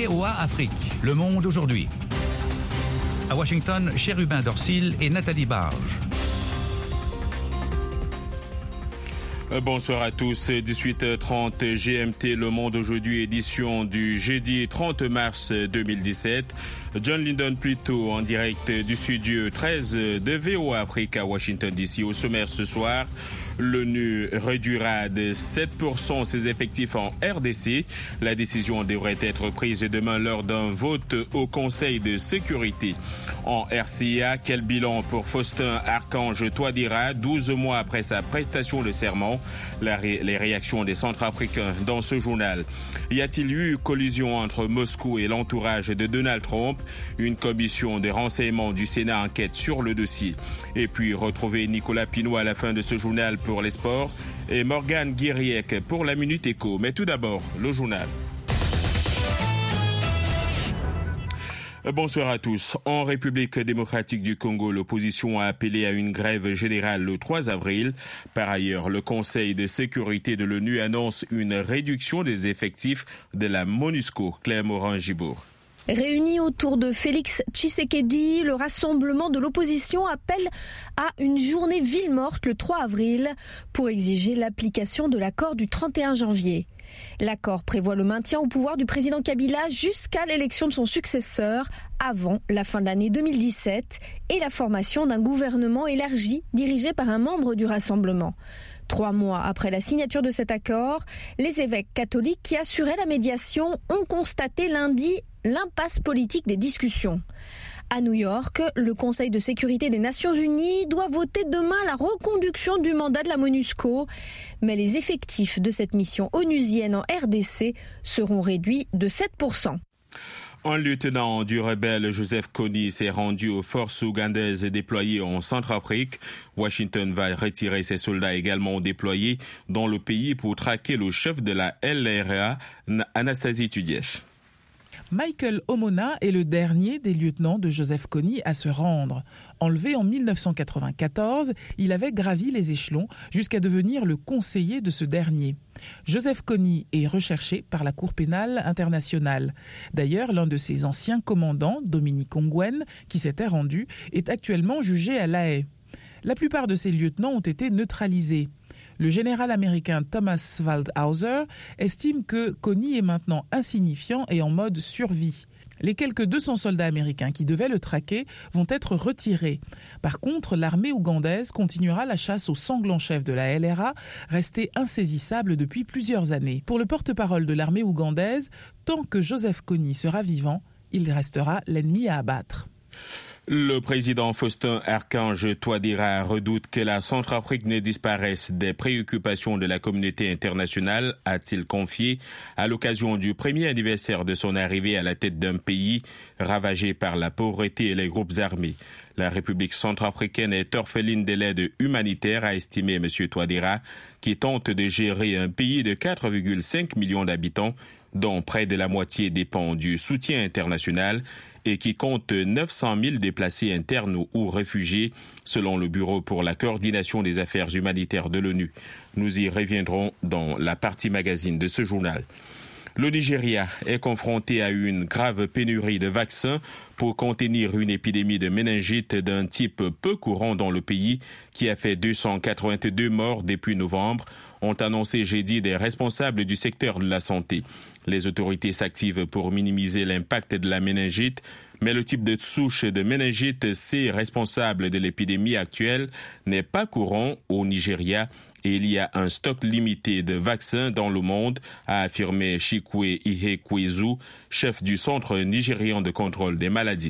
VOA Afrique, Le Monde aujourd'hui. À Washington, Chérubin Dorsil et Nathalie Barge. Bonsoir à tous, 18h30 GMT, Le Monde aujourd'hui, édition du jeudi 30 mars 2017. John Lyndon Pluto en direct du studio 13 de VOA Afrique à Washington DC. Au sommaire ce soir, l'ONU réduira de 7% ses effectifs en RDC. La décision devrait être prise demain lors d'un vote au Conseil de sécurité. En RCA, quel bilan pour Faustin Archange Touadéra, 12 mois après sa prestation de serment? Les réactions des Centrafricains dans ce journal. Y a-t-il eu collision entre Moscou et l'entourage de Donald Trump? Une commission de renseignement du Sénat enquête sur le dossier. Et puis retrouver Nicolas Pinault à la fin de ce journal pour les sports et Morgane Guiriec pour la Minute Éco. Mais tout d'abord, le journal. Bonsoir à tous. En République démocratique du Congo, l'opposition a appelé à une grève générale le 3 avril. Par ailleurs, le Conseil de sécurité de l'ONU annonce une réduction des effectifs de la MONUSCO. Claire Morin-Gibourg. Réunis autour de Félix Tshisekedi, le rassemblement de l'opposition appelle à une journée ville morte le 3 avril pour exiger l'application de l'accord du 31 janvier. L'accord prévoit le maintien au pouvoir du président Kabila jusqu'à l'élection de son successeur avant la fin de l'année 2017 et la formation d'un gouvernement élargi dirigé par un membre du rassemblement. 3 mois après la signature de cet accord, les évêques catholiques qui assuraient la médiation ont constaté lundi l'impasse politique des discussions. À New York, le Conseil de sécurité des Nations Unies doit voter demain la reconduction du mandat de la MONUSCO, mais les effectifs de cette mission onusienne en RDC seront réduits de 7%. Un lieutenant du rebelle Joseph Kony s'est rendu aux forces ougandaises déployées en Centrafrique. Washington va retirer ses soldats également déployés dans le pays pour traquer le chef de la LRA, Anastasie Tudièche. Michael Omona est le dernier des lieutenants de Joseph Kony à se rendre. Enlevé en 1994, il avait gravi les échelons jusqu'à devenir le conseiller de ce dernier. Joseph Kony est recherché par la Cour pénale internationale. D'ailleurs, l'un de ses anciens commandants, Dominique Ongwen, qui s'était rendu, est actuellement jugé à La Haye. La plupart de ces lieutenants ont été neutralisés. Le général américain Thomas Waldhauser estime que Kony est maintenant insignifiant et en mode survie. Les quelques 200 soldats américains qui devaient le traquer vont être retirés. Par contre, l'armée ougandaise continuera la chasse au sanglant chef de la LRA, resté insaisissable depuis plusieurs années. Pour le porte-parole de l'armée ougandaise, tant que Joseph Kony sera vivant, il restera l'ennemi à abattre. Le président Faustin Archange Touadéra redoute que la Centrafrique ne disparaisse des préoccupations de la communauté internationale, a-t-il confié à l'occasion du premier anniversaire de son arrivée à la tête d'un pays ravagé par la pauvreté et les groupes armés. La République centrafricaine est orpheline de l'aide humanitaire, a estimé M. Touadéra, qui tente de gérer un pays de 4,5 millions d'habitants, dont près de la moitié dépend du soutien international, et qui compte 900 000 déplacés internes ou réfugiés, selon le Bureau pour la coordination des affaires humanitaires de l'ONU. Nous y reviendrons dans la partie magazine de ce journal. Le Nigeria est confronté à une grave pénurie de vaccins pour contenir une épidémie de méningite d'un type peu courant dans le pays qui a fait 282 morts depuis novembre, ont annoncé jeudi des responsables du secteur de la santé. Les autorités s'activent pour minimiser l'impact de la méningite, mais le type de souche de méningite C responsable de l'épidémie actuelle n'est pas courant au Nigeria et il y a un stock limité de vaccins dans le monde, a affirmé Chikwe Ihekwezu, chef du Centre nigérian de contrôle des maladies.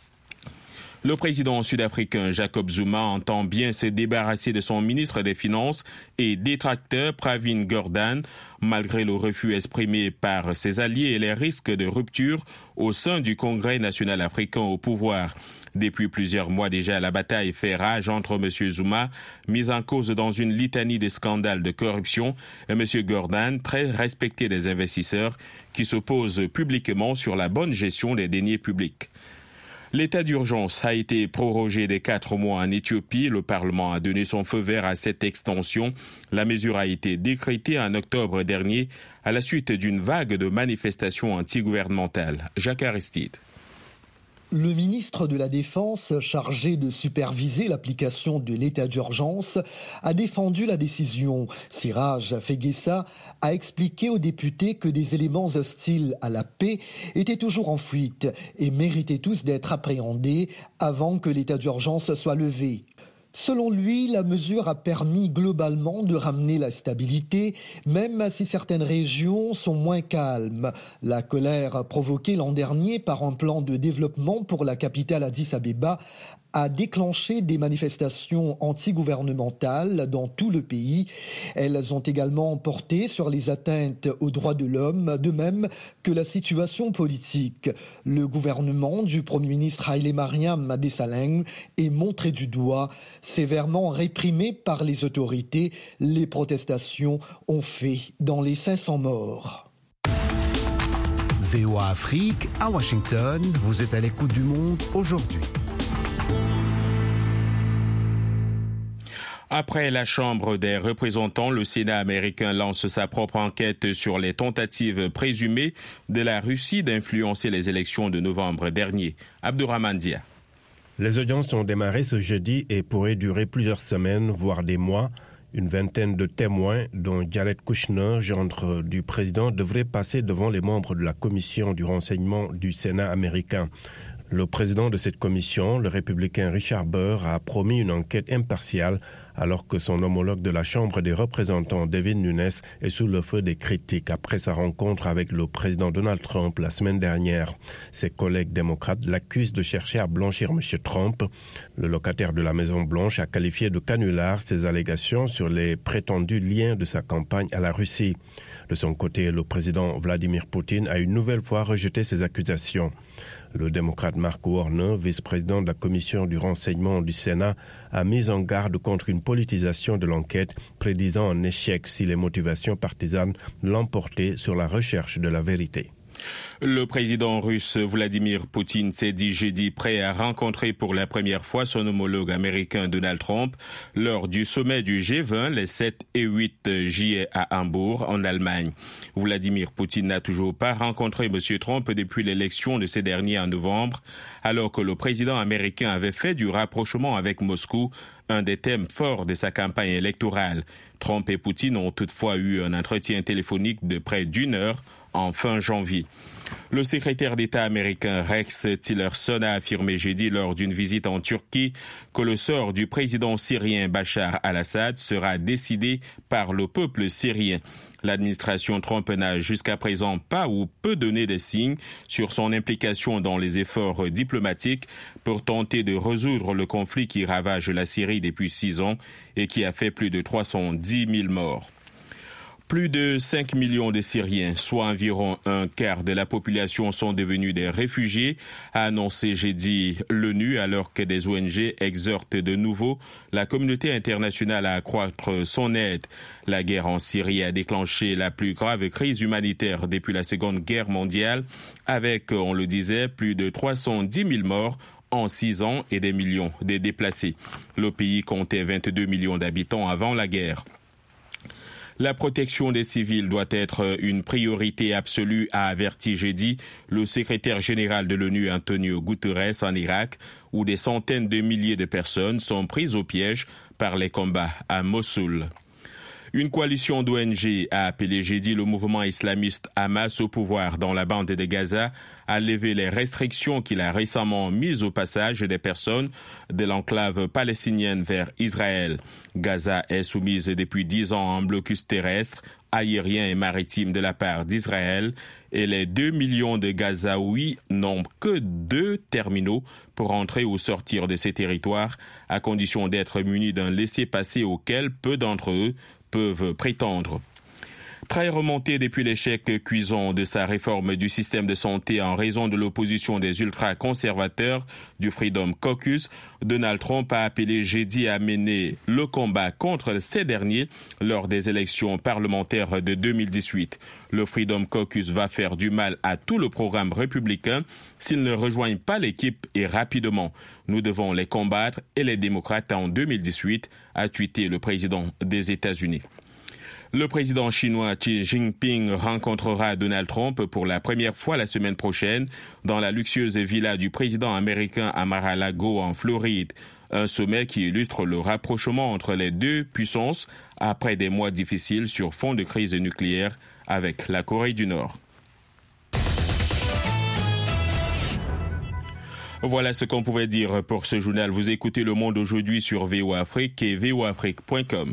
Le président sud-africain Jacob Zuma entend bien se débarrasser de son ministre des Finances et détracteur Pravin Gordhan, malgré le refus exprimé par ses alliés et les risques de rupture au sein du Congrès national africain au pouvoir. Depuis plusieurs mois déjà, la bataille fait rage entre M. Zuma, mis en cause dans une litanie de scandales de corruption, et M. Gordhan, très respecté des investisseurs, qui s'oppose publiquement sur la bonne gestion des deniers publics. L'état d'urgence a été prorogé de 4 mois en Éthiopie. Le Parlement a donné son feu vert à cette extension. La mesure a été décrétée en octobre dernier à la suite d'une vague de manifestations antigouvernementales. Jacques Aristide. Le ministre de la Défense, chargé de superviser l'application de l'état d'urgence, a défendu la décision. Siraj Fegessa a expliqué aux députés que des éléments hostiles à la paix étaient toujours en fuite et méritaient tous d'être appréhendés avant que l'état d'urgence soit levé. Selon lui, la mesure a permis globalement de ramener la stabilité, même si certaines régions sont moins calmes. La colère provoquée l'an dernier par un plan de développement pour la capitale Addis Abeba a déclenché des manifestations antigouvernementales dans tout le pays. Elles ont également porté sur les atteintes aux droits de l'homme, de même que la situation politique. Le gouvernement du Premier ministre Haïlé Mariam Desalegn est montré du doigt, sévèrement réprimé par les autorités. Les protestations ont fait dans les 500 morts. VOA Afrique, à Washington, vous êtes à l'écoute du monde aujourd'hui. Après la Chambre des représentants, le Sénat américain lance sa propre enquête sur les tentatives présumées de la Russie d'influencer les élections de novembre dernier. Abdourahmane Dia. Les audiences ont démarré ce jeudi et pourraient durer plusieurs semaines, voire des mois. Une vingtaine de témoins, dont Jared Kushner, gendre du président, devraient passer devant les membres de la commission du renseignement du Sénat américain. Le président de cette commission, le républicain Richard Burr, a promis une enquête impartiale alors que son homologue de la Chambre des représentants, Devin Nunes, est sous le feu des critiques après sa rencontre avec le président Donald Trump la semaine dernière. Ses collègues démocrates l'accusent de chercher à blanchir M. Trump. Le locataire de la Maison-Blanche a qualifié de canular ses allégations sur les prétendus liens de sa campagne à la Russie. De son côté, le président Vladimir Poutine a une nouvelle fois rejeté ces accusations. Le démocrate Mark Warner, vice-président de la commission du renseignement du Sénat, a mis en garde contre une politisation de l'enquête, prédisant un échec si les motivations partisanes l'emportaient sur la recherche de la vérité. Le président russe Vladimir Poutine s'est dit jeudi prêt à rencontrer pour la première fois son homologue américain Donald Trump lors du sommet du G20 les 7 et 8 juillet à Hambourg, en Allemagne. Vladimir Poutine n'a toujours pas rencontré M. Trump depuis l'élection de ces derniers en novembre, alors que le président américain avait fait du rapprochement avec Moscou un des thèmes forts de sa campagne électorale. Trump et Poutine ont toutefois eu un entretien téléphonique de près d'1 heure en fin janvier. Le secrétaire d'État américain Rex Tillerson a affirmé jeudi lors d'une visite en Turquie que le sort du président syrien Bachar al-Assad sera décidé par le peuple syrien. L'administration Trump n'a jusqu'à présent pas ou peu donné de signes sur son implication dans les efforts diplomatiques pour tenter de résoudre le conflit qui ravage la Syrie depuis 6 ans et qui a fait plus de 310 000 morts. Plus de 5 millions de Syriens, soit environ un quart de la population, sont devenus des réfugiés, a annoncé jeudi l'ONU, alors que des ONG exhortent de nouveau la communauté internationale à accroître son aide. La guerre en Syrie a déclenché la plus grave crise humanitaire depuis la Seconde Guerre mondiale, avec, on le disait, plus de 310 000 morts en 6 ans et des millions de déplacés. Le pays comptait 22 millions d'habitants avant la guerre. La protection des civils doit être une priorité absolue, a averti jeudi le secrétaire général de l'ONU Antonio Guterres en Irak, où des centaines de milliers de personnes sont prises au piège par les combats à Mossoul. Une coalition d'ONG a appelé jeudi le mouvement islamiste Hamas au pouvoir dans la bande de Gaza à lever les restrictions qu'il a récemment mises au passage des personnes de l'enclave palestinienne vers Israël. Gaza est soumise depuis 10 ans à un blocus terrestre, aérien et maritime de la part d'Israël et les 2 millions de Gazaouis n'ont que 2 terminaux pour entrer ou sortir de ces territoires à condition d'être munis d'un laissez-passer auquel peu d'entre eux peuvent prétendre. Très remonté depuis l'échec cuisant de sa réforme du système de santé en raison de l'opposition des ultra-conservateurs du Freedom Caucus, Donald Trump a appelé jeudi à mener le combat contre ces derniers lors des élections parlementaires de 2018. Le Freedom Caucus va faire du mal à tout le programme républicain s'ils ne rejoignent pas l'équipe et rapidement. Nous devons les combattre et les démocrates en 2018, a tweeté le président des États-Unis. Le président chinois Xi Jinping rencontrera Donald Trump pour la première fois la semaine prochaine dans la luxueuse villa du président américain à Mar-a-Lago en Floride. Un sommet qui illustre le rapprochement entre les deux puissances après des mois difficiles sur fond de crise nucléaire avec la Corée du Nord. Voilà ce qu'on pouvait dire pour ce journal. Vous écoutez Le Monde aujourd'hui sur VOA Afrique et voaafrique.com.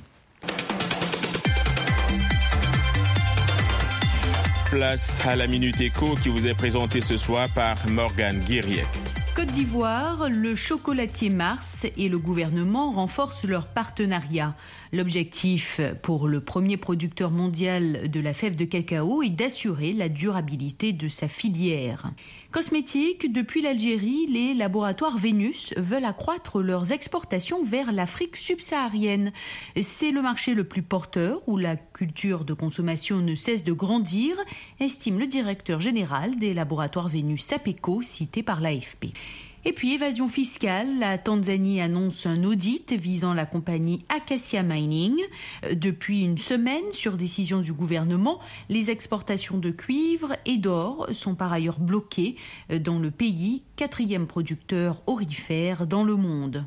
Place à la Minute Éco qui vous est présentée ce soir par Morgane Guiriec. Côte d'Ivoire, le chocolatier Mars et le gouvernement renforcent leur partenariat. L'objectif pour le premier producteur mondial de la fève de cacao est d'assurer la durabilité de sa filière. Cosmétique, depuis l'Algérie, les laboratoires Vénus veulent accroître leurs exportations vers l'Afrique subsaharienne. C'est le marché le plus porteur où la culture de consommation ne cesse de grandir, estime le directeur général des laboratoires Vénus Sapeco, cité par l'AFP. Et puis, évasion fiscale, la Tanzanie annonce un audit visant la compagnie Acacia Mining. Depuis une semaine, sur décision du gouvernement, les exportations de cuivre et d'or sont par ailleurs bloquées dans le pays, 4e producteur aurifère dans le monde.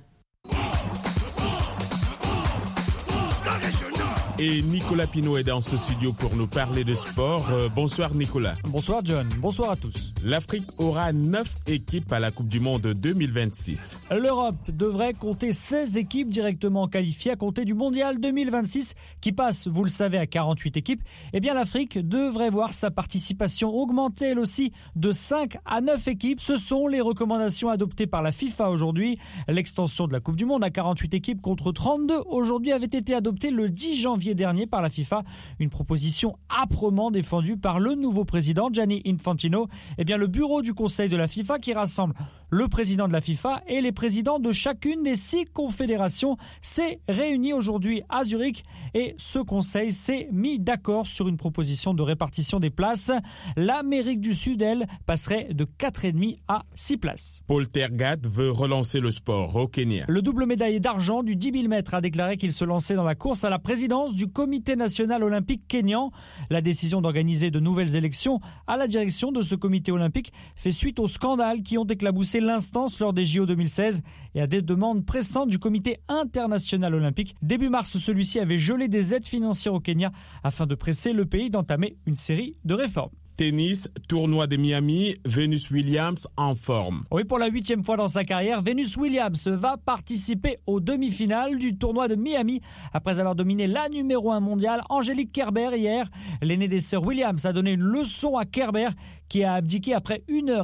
Et Nicolas Pinault est dans ce studio pour nous parler de sport. Bonsoir Nicolas. Bonsoir John, bonsoir à tous. L'Afrique aura 9 équipes à la Coupe du Monde 2026. L'Europe devrait compter 16 équipes directement qualifiées à compter du Mondial 2026 qui passe, vous le savez, à 48 équipes. Eh bien l'Afrique devrait voir sa participation augmenter elle aussi de 5 à 9 équipes. Ce sont les recommandations adoptées par la FIFA aujourd'hui. L'extension de la Coupe du Monde à 48 équipes contre 32 aujourd'hui avait été adoptée le 10 janvier dernier par la FIFA, une proposition âprement défendue par le nouveau président Gianni Infantino. Eh bien, le bureau du conseil de la FIFA qui rassemble le président de la FIFA et les présidents de chacune des 6 confédérations s'est réuni aujourd'hui à Zurich et ce conseil s'est mis d'accord sur une proposition de répartition des places. L'Amérique du Sud, elle, passerait de 4,5 à 6 places. Paul Tergat veut relancer le sport au Kenya. Le double médaillé d'argent du 10 000 mètres a déclaré qu'il se lançait dans la course à la présidence du Comité national olympique kényan. La décision d'organiser de nouvelles élections à la direction de ce comité olympique fait suite aux scandales qui ont éclaboussé l'instance lors des JO 2016 et à des demandes pressantes du Comité international olympique. Début mars, celui-ci avait gelé des aides financières au Kenya afin de presser le pays d'entamer une série de réformes. Tennis, tournoi de Miami, Venus Williams en forme. Oui, pour la 8e fois dans sa carrière, Venus Williams va participer aux demi-finales du tournoi de Miami après avoir dominé la numéro 1 mondiale, Angélique Kerber, hier. L'aînée des sœurs Williams a donné une leçon à Kerber qui a abdiqué après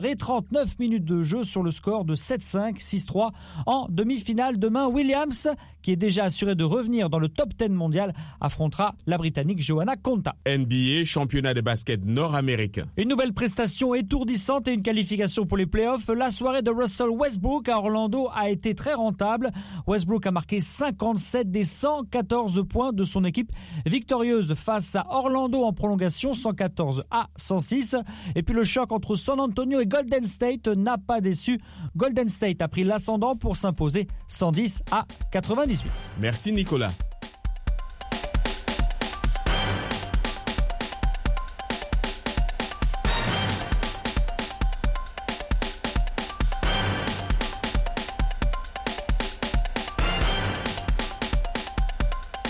1h39 de jeu sur le score de 7-5, 6-3. En demi-finale demain, Williams, qui est déjà assuré de revenir dans le top 10 mondial, affrontera la Britannique Johanna Konta. NBA, championnat de basket nord-américain. Une nouvelle prestation étourdissante et une qualification pour les playoffs. La soirée de Russell Westbrook à Orlando a été très rentable. Westbrook a marqué 57 des 114 points de son équipe, victorieuse face à Orlando en prolongation, 114 à 106. Et puis le choc entre San Antonio et Golden State n'a pas déçu. Golden State a pris l'ascendant pour s'imposer 110 à 98. Merci Nicolas.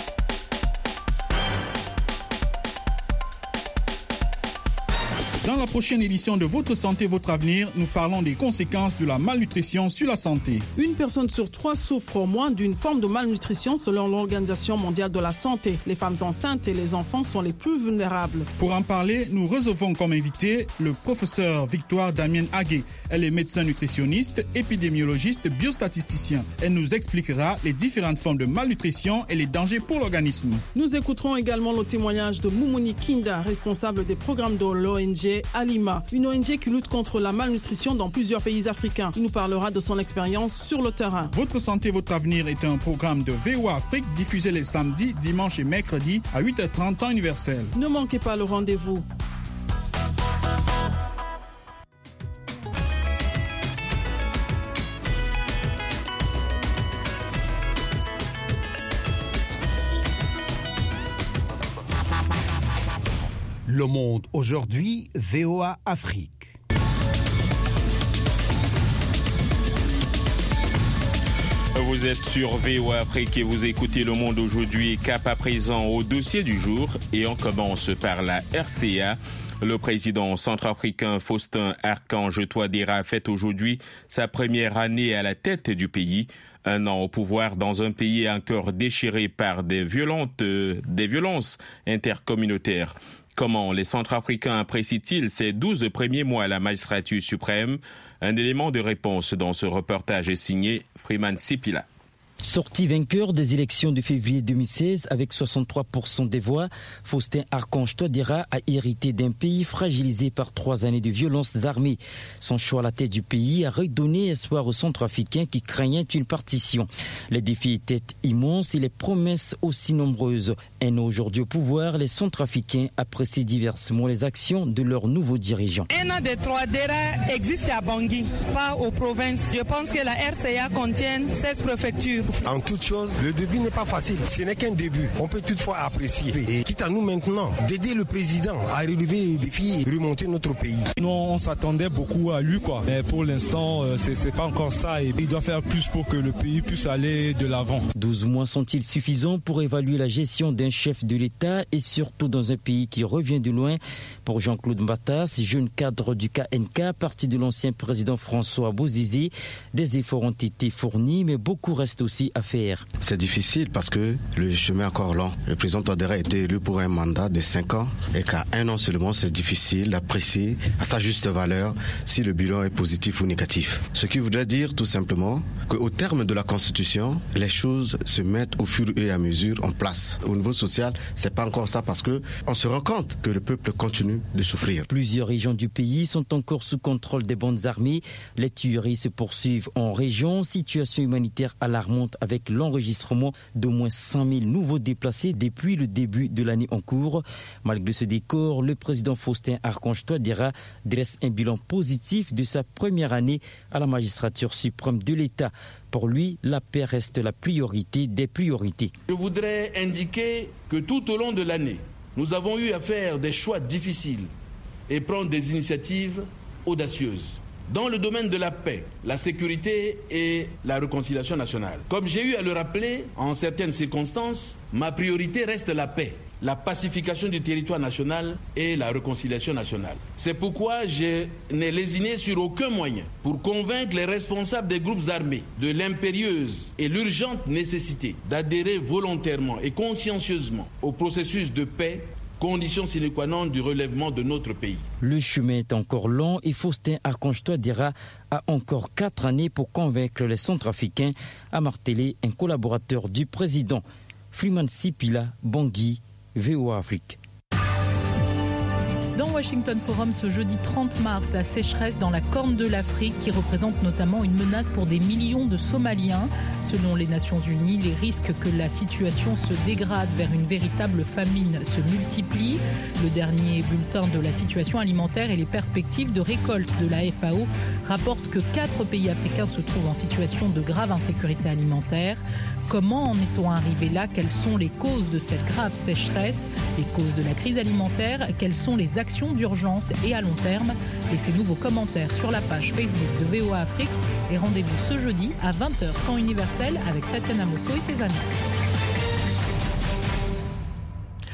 Dans la prochaine édition de Votre Santé, Votre Avenir, nous parlons des conséquences de la malnutrition sur la santé. Une personne sur 3 souffre au moins d'une forme de malnutrition selon l'Organisation mondiale de la santé. Les femmes enceintes et les enfants sont les plus vulnérables. Pour en parler, nous recevons comme invité le professeur Victoire Damien Agué. Elle est médecin nutritionniste, épidémiologiste, biostatisticien. Elle nous expliquera les différentes formes de malnutrition et les dangers pour l'organisme. Nous écouterons également le témoignage de Moumouni Kinda, responsable des programmes de l'ONG Alima, une ONG qui lutte contre la malnutrition dans plusieurs pays africains. Il nous parlera de son expérience sur le terrain. Votre santé, votre avenir est un programme de VOA Afrique diffusé les samedis, dimanches et mercredis à 8h30 temps universel. Ne manquez pas le rendez-vous. Le Monde aujourd'hui, VOA Afrique. Vous êtes sur VOA Afrique et vous écoutez Le Monde aujourd'hui, cap à présent au dossier du jour. Et on commence par la RCA. Le président centrafricain Faustin Archange Touadéra fête aujourd'hui sa première année à la tête du pays. Un an au pouvoir dans un pays encore déchiré par des violences intercommunautaires. Comment les Centrafricains apprécient-ils ces 12 premiers mois à la magistrature suprême? Un élément de réponse dans ce reportage est signé Freeman Sipila. Sorti vainqueur des élections de février 2016 avec 63% des voix, Faustin Archange Touadéra a hérité d'un pays fragilisé par 3 années de violences armées. Son choix à la tête du pays a redonné espoir aux Centrafricains qui craignaient une partition. Les défis étaient immenses et les promesses aussi nombreuses. Un an aujourd'hui au pouvoir, les Centrafricains apprécient diversement les actions de leurs nouveaux dirigeants. Un an de Touadéra existe à Bangui, pas aux provinces. Je pense que la RCA contient 16 préfectures. En toute chose, le début n'est pas facile. Ce n'est qu'un début. On peut toutefois apprécier. Et quitte à nous maintenant d'aider le président à relever les défis et remonter notre pays. Nous, on s'attendait beaucoup à lui, quoi. Mais pour l'instant, c'est pas encore ça. Et il doit faire plus pour que le pays puisse aller de l'avant. 12 mois sont-ils suffisants pour évaluer la gestion d'un chef de l'État et surtout dans un pays qui revient de loin? Pour Jean-Claude Mbatas, jeune cadre du KNK, parti de l'ancien président François Bozizé, des efforts ont été fournis, mais beaucoup reste aussi à faire. C'est difficile parce que le chemin est encore long. Le président Touadéra a été élu pour un mandat de 5 ans et qu'à 1 an seulement, c'est difficile d'apprécier à sa juste valeur si le bilan est positif ou négatif. Ce qui voudrait dire tout simplement qu'au terme de la Constitution, les choses se mettent au fur et à mesure en place. Au niveau social, c'est pas encore ça parce que on se rend compte que le peuple continue de souffrir. Plusieurs régions du pays sont encore sous contrôle des bandes armées. Les tueries se poursuivent en région. Situation humanitaire alarmante avec l'enregistrement d'au moins 100 000 nouveaux déplacés depuis le début de l'année en cours. Malgré ce décor, le président Faustin Archange Touadéra dresse un bilan positif de sa première année à la magistrature suprême de l'État. Pour lui, la paix reste la priorité des priorités. Je voudrais indiquer que tout au long de l'année, nous avons eu à faire des choix difficiles et prendre des initiatives audacieuses. Dans le domaine de la paix, la sécurité et la réconciliation nationale. Comme j'ai eu à le rappeler en certaines circonstances, ma priorité reste la paix, la pacification du territoire national et la réconciliation nationale. C'est pourquoi je n'ai lésiné sur aucun moyen pour convaincre les responsables des groupes armés de l'impérieuse et l'urgente nécessité d'adhérer volontairement et consciencieusement au processus de paix, condition sine qua non du relèvement de notre pays. Le chemin est encore long et Faustin Archange Touadéra a encore 4 années pour convaincre les Centrafricains, a martelé un collaborateur du président. Freeman Sipila, Bangui, VOA Afrique. Dans Washington Forum ce jeudi 30 mars, la sécheresse dans la Corne de l'Afrique qui représente notamment une menace pour des millions de Somaliens. Selon les Nations Unies, les risques que la situation se dégrade vers une véritable famine se multiplient. Le dernier bulletin de la situation alimentaire et les perspectives de récolte de la FAO rapportent que 4 pays africains se trouvent en situation de grave insécurité alimentaire. Comment en est-on arrivé là? Quelles sont les causes de cette grave sécheresse? Les causes de la crise alimentaire? Quelles sont les actions d'urgence et à long terme? Laissez-nous vos commentaires sur la page Facebook de VOA Afrique et rendez-vous ce jeudi à 20h temps universel avec Tatiana Mosso et ses amis.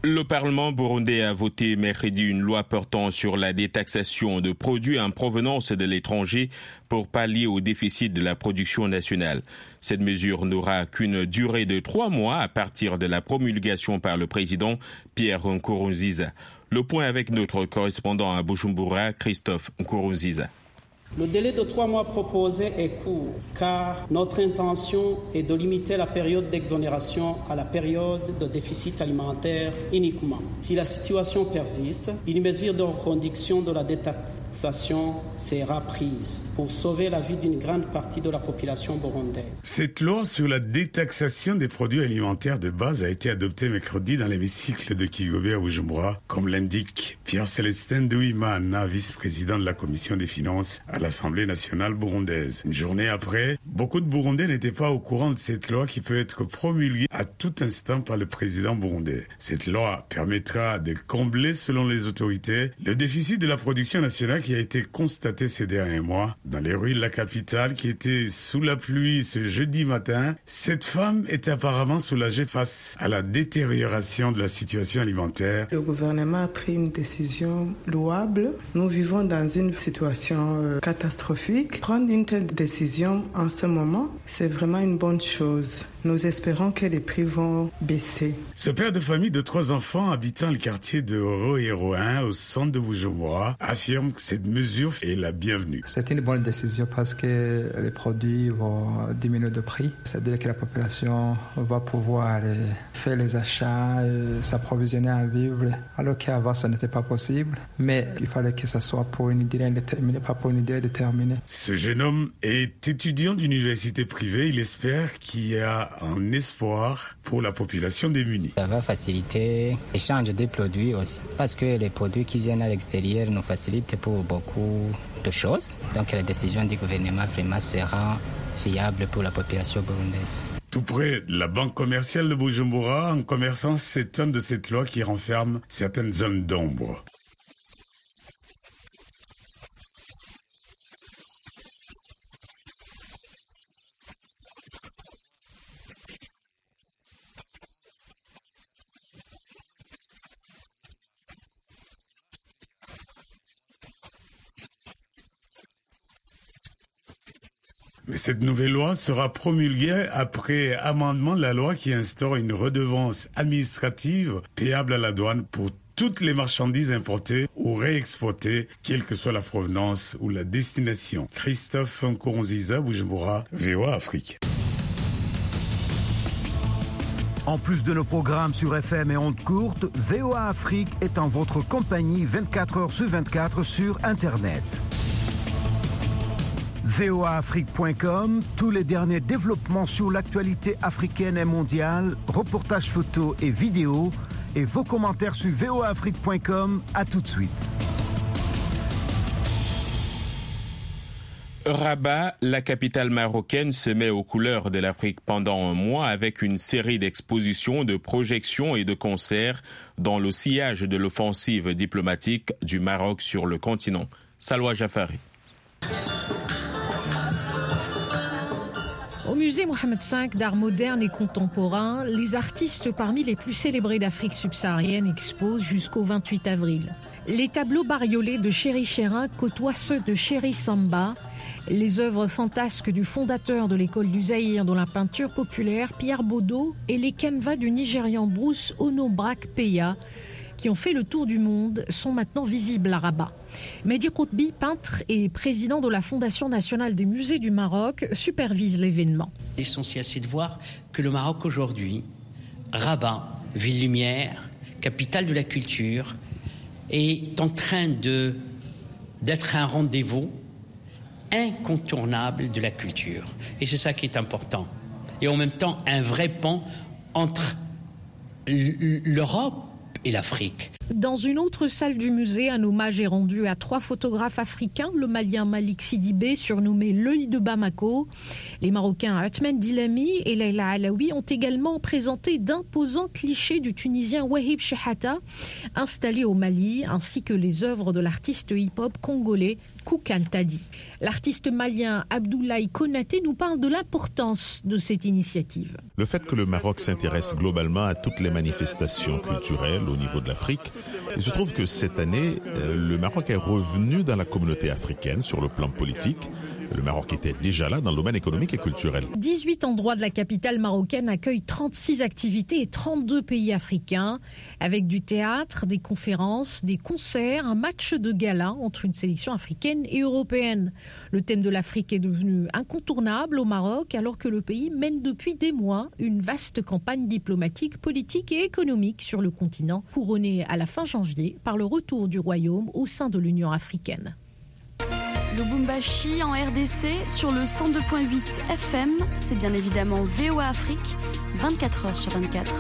Le Parlement burundais a voté mercredi une loi portant sur la détaxation de produits en provenance de l'étranger pour pallier au déficit de la production nationale. Cette mesure n'aura qu'une durée de 3 mois à partir de la promulgation par le président Pierre Nkurunziza. Le point avec notre correspondant à Bujumbura, Christophe Nkurunziza. Le délai de 3 mois proposé est court, car notre intention est de limiter la période d'exonération à la période de déficit alimentaire uniquement. Si la situation persiste, une mesure de reconduction de la détaxation sera prise pour sauver la vie d'une grande partie de la population burundaise. Cette loi sur la détaxation des produits alimentaires de base a été adoptée mercredi dans l'hémicycle de Kigobe à Bujumbura, comme l'indique Pierre-Célestin Douimana, vice-président de la Commission des finances à l'Assemblée nationale burundaise. Une journée après, beaucoup de Burundais n'étaient pas au courant de cette loi qui peut être promulguée à tout instant par le président burundais. Cette loi permettra de combler, selon les autorités, le déficit de la production nationale qui a été constaté ces derniers mois. Dans les rues de la capitale qui étaient sous la pluie ce jeudi matin, cette femme est apparemment soulagée face à la détérioration de la situation alimentaire. Le gouvernement a pris une décision louable. Nous vivons dans une situation catastrophique. Prendre une telle décision en ce moment, c'est vraiment une bonne chose. Nous espérons que les prix vont baisser. Ce père de famille de 3 enfants habitant le quartier de Oro 1 au centre de Bujumbura affirme que cette mesure est la bienvenue. C'est une bonne décision parce que les produits vont diminuer de prix. C'est-à-dire que la population va pouvoir faire les achats, s'approvisionner en vivres, alors qu'avant ça n'était pas possible. Mais il fallait que ça soit pour une durée indéterminée, pas pour une idée déterminée. Ce jeune homme est étudiant d'université privée. Il espère qu'il y a un espoir pour la population démunie. Ça va faciliter l'échange des produits aussi, parce que les produits qui viennent à l'extérieur nous facilitent pour beaucoup de choses. Donc la décision du gouvernement vraiment sera fiable pour la population burundaise. Tout près de la banque commerciale de Bujumbura, un commerçant s'étonne de cette loi qui renferme certaines zones d'ombre. Mais cette nouvelle loi sera promulguée après amendement de la loi qui instaure une redevance administrative payable à la douane pour toutes les marchandises importées ou réexportées, quelle que soit la provenance ou la destination. Christophe Nkurunziza, Bujumbura, VOA Afrique. En plus de nos programmes sur FM et ondes courtes, VOA Afrique est en votre compagnie 24 heures sur 24 sur Internet. voaafrique.com, tous les derniers développements sur l'actualité africaine et mondiale, reportages photos et vidéos, et vos commentaires sur voaafrique.com. À tout de suite. Rabat, la capitale marocaine, se met aux couleurs de l'Afrique pendant un mois avec une série d'expositions, de projections et de concerts dans le sillage de l'offensive diplomatique du Maroc sur le continent. Salwa Jafari. Au musée Mohamed V d'art moderne et contemporain, les artistes parmi les plus célébrés d'Afrique subsaharienne exposent jusqu'au 28 avril. Les tableaux bariolés de Chéri Chérin côtoient ceux de Chéri Samba, les œuvres fantasques du fondateur de l'école du Zaïre dans la peinture populaire, Pierre Bodo, et les canevas du Nigérian Bruce Onobrak Peya, qui ont fait le tour du monde, sont maintenant visibles à Rabat. Mehdi Koutbi, peintre et président de la Fondation nationale des musées du Maroc, supervise l'événement. L'essentiel, c'est de voir que le Maroc aujourd'hui, Rabat, ville lumière, capitale de la culture, est en train d'être un rendez-vous incontournable de la culture. Et c'est ça qui est important. Et en même temps, un vrai pont entre l'Europe et l'Afrique. Dans une autre salle du musée, un hommage est rendu à 3 photographes africains, le Malien Malik Sidibé, surnommé l'œil de Bamako. Les Marocains Atmen Dilami et Leila Alaoui ont également présenté d'imposants clichés du Tunisien Wahib Chehata, installé au Mali, ainsi que les œuvres de l'artiste hip-hop congolais Koukantadi. L'artiste malien Abdoulaye Konaté nous parle de l'importance de cette initiative. Le fait que le Maroc s'intéresse globalement à toutes les manifestations culturelles au niveau de l'Afrique, il se trouve que cette année, le Maroc est revenu dans la communauté africaine sur le plan politique. Le Maroc était déjà là dans le domaine économique et culturel. 18 endroits de la capitale marocaine accueillent 36 activités et 32 pays africains, avec du théâtre, des conférences, des concerts, un match de gala entre une sélection africaine et européenne. Le thème de l'Afrique est devenu incontournable au Maroc, alors que le pays mène depuis des mois une vaste campagne diplomatique, politique et économique sur le continent, couronnée à la fin janvier par le retour du royaume au sein de l'Union africaine. Lubumbashi en RDC sur le 102.8 FM, c'est bien évidemment VOA Afrique, 24 heures sur 24.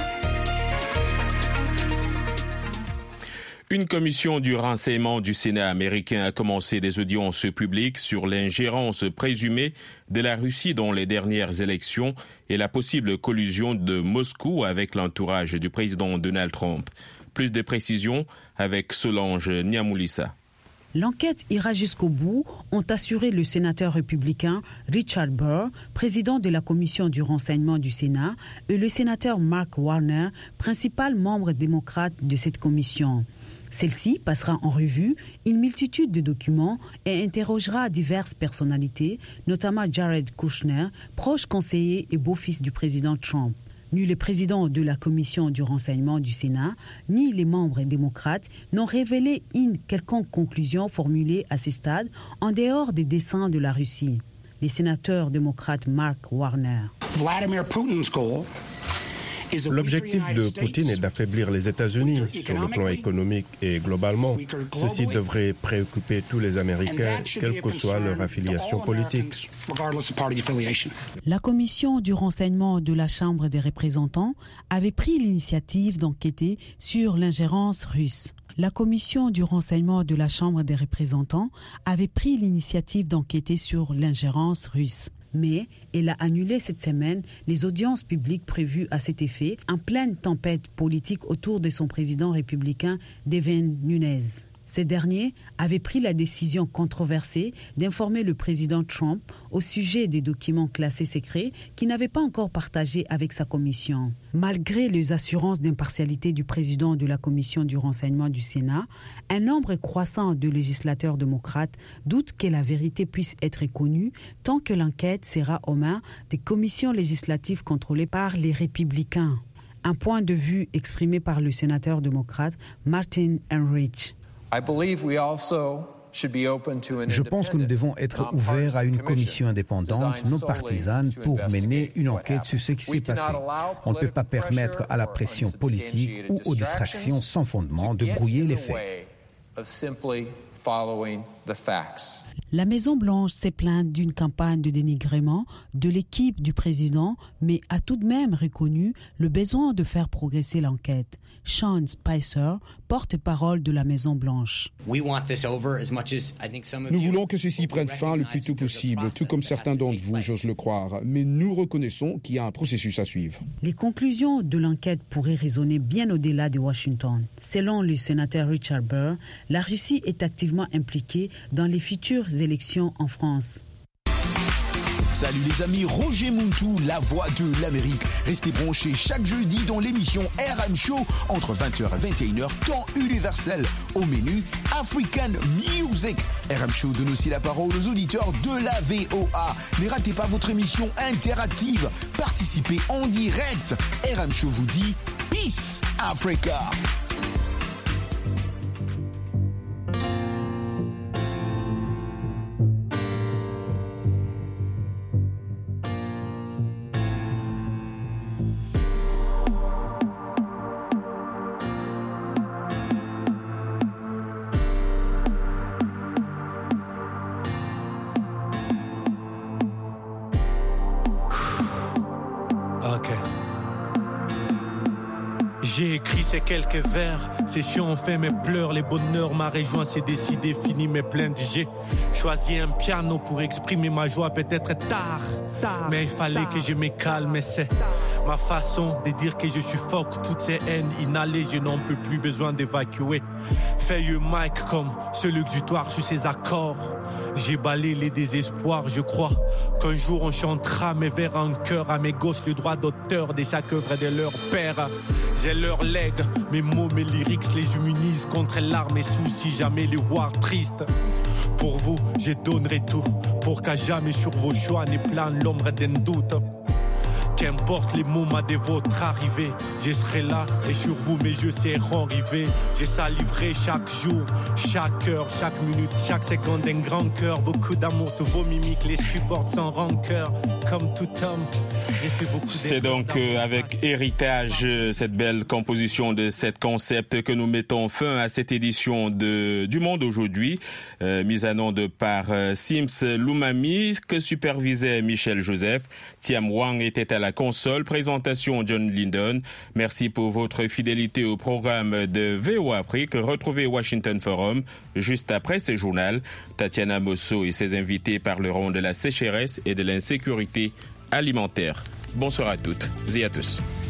Une commission du renseignement du Sénat américain a commencé des audiences publiques sur l'ingérence présumée de la Russie dans les dernières élections et la possible collusion de Moscou avec l'entourage du président Donald Trump. Plus de précisions avec Solange Niamoulissa. L'enquête ira jusqu'au bout, ont assuré le sénateur républicain Richard Burr, président de la commission du renseignement du Sénat, et le sénateur Mark Warner, principal membre démocrate de cette commission. Celle-ci passera en revue une multitude de documents et interrogera diverses personnalités, notamment Jared Kushner, proche conseiller et beau-fils du président Trump. Ni le président de la commission du renseignement du Sénat, ni les membres démocrates n'ont révélé une quelconque conclusion formulée à ce stade en dehors des desseins de la Russie. Le sénateur démocrate Mark Warner. L'objectif de Poutine est d'affaiblir les États-Unis sur le plan économique et globalement. Ceci devrait préoccuper tous les Américains, quelle que soit leur affiliation politique. La commission du renseignement de la Chambre des représentants avait pris l'initiative d'enquêter sur l'ingérence russe. La commission du renseignement de la Chambre des représentants avait pris l'initiative d'enquêter sur l'ingérence russe. Mais elle a annulé cette semaine les audiences publiques prévues à cet effet en pleine tempête politique autour de son président républicain Devin Nunes. Ce dernier avait pris la décision controversée d'informer le président Trump au sujet des documents classés secrets qu'il n'avait pas encore partagés avec sa commission. Malgré les assurances d'impartialité du président de la commission du renseignement du Sénat, un nombre croissant de législateurs démocrates doutent que la vérité puisse être connue tant que l'enquête sera aux mains des commissions législatives contrôlées par les républicains. Un point de vue exprimé par le sénateur démocrate Martin Heinrich. Je pense que nous devons être ouverts à une commission indépendante, non partisane, pour mener une enquête sur ce qui s'est passé. On ne peut pas permettre à la pression politique ou aux distractions sans fondement de brouiller les faits. La Maison-Blanche s'est plainte d'une campagne de dénigrement de l'équipe du président, mais a tout de même reconnu le besoin de faire progresser l'enquête. Sean Spicer, porte-parole de la Maison-Blanche. Nous voulons que ceci prenne fin le plus tôt possible, tout comme certains d'entre vous, j'ose le croire. Mais nous reconnaissons qu'il y a un processus à suivre. Les conclusions de l'enquête pourraient résonner bien au-delà de Washington. Selon le sénateur Richard Burr, la Russie est activement impliquée dans les futures élections en France. Salut les amis, Roger Muntu, la voix de l'Amérique. Restez branchés chaque jeudi dans l'émission RM Show entre 20h et 21h, temps universel. Au menu, African Music. RM Show donne aussi la parole aux auditeurs de la VOA. Ne ratez pas votre émission interactive. Participez en direct. RM Show vous dit Peace Africa. J'écris ces quelques vers, c'est chiant, on fait mes pleurs. Les bonheurs m'a rejoint, c'est décidé, fini mes plaintes. J'ai choisi un piano pour exprimer ma joie, peut-être tard. Mais il fallait que je me calme, c'est ma façon de dire que je suffoque toutes ces haines inhalées, je n'en peux plus, besoin d'évacuer. Feuille Mike comme ce l'exutoire sur ses accords. J'ai balayé les désespoirs, je crois qu'un jour on chantera mes vers en chœur. À mes gosses le droit d'auteur de chaque œuvre de leur père. J'ai leur legs, mes mots, mes lyrics les immunisent contre larmes et soucis, jamais les voir tristes. Pour vous, je donnerai tout, pour qu'à jamais sur vos choix ne plane l'ombre d'un doute. Qu'importe les moments de votre arrivée, je serai là et sur vous mes yeux seront rivés. Je saliverai chaque jour, chaque heure, chaque minute, chaque seconde un grand cœur. Beaucoup d'amour, tous vos mimiques les supportent sans rancœur. Comme tout homme, j'ai fait beaucoup. C'est donc avec héritage, cette belle composition de cet concept que nous mettons fin à cette édition du Monde aujourd'hui, mise en onde par Sims Lumami, que supervisait Michel Joseph. Thiam Wang était à la console, présentation John Linden. Merci pour votre fidélité au programme de VOA Afrique. Retrouvez Washington Forum juste après ce journal. Tatiana Mosso et ses invités parleront de la sécheresse et de l'insécurité alimentaire. Bonsoir à toutes et à tous.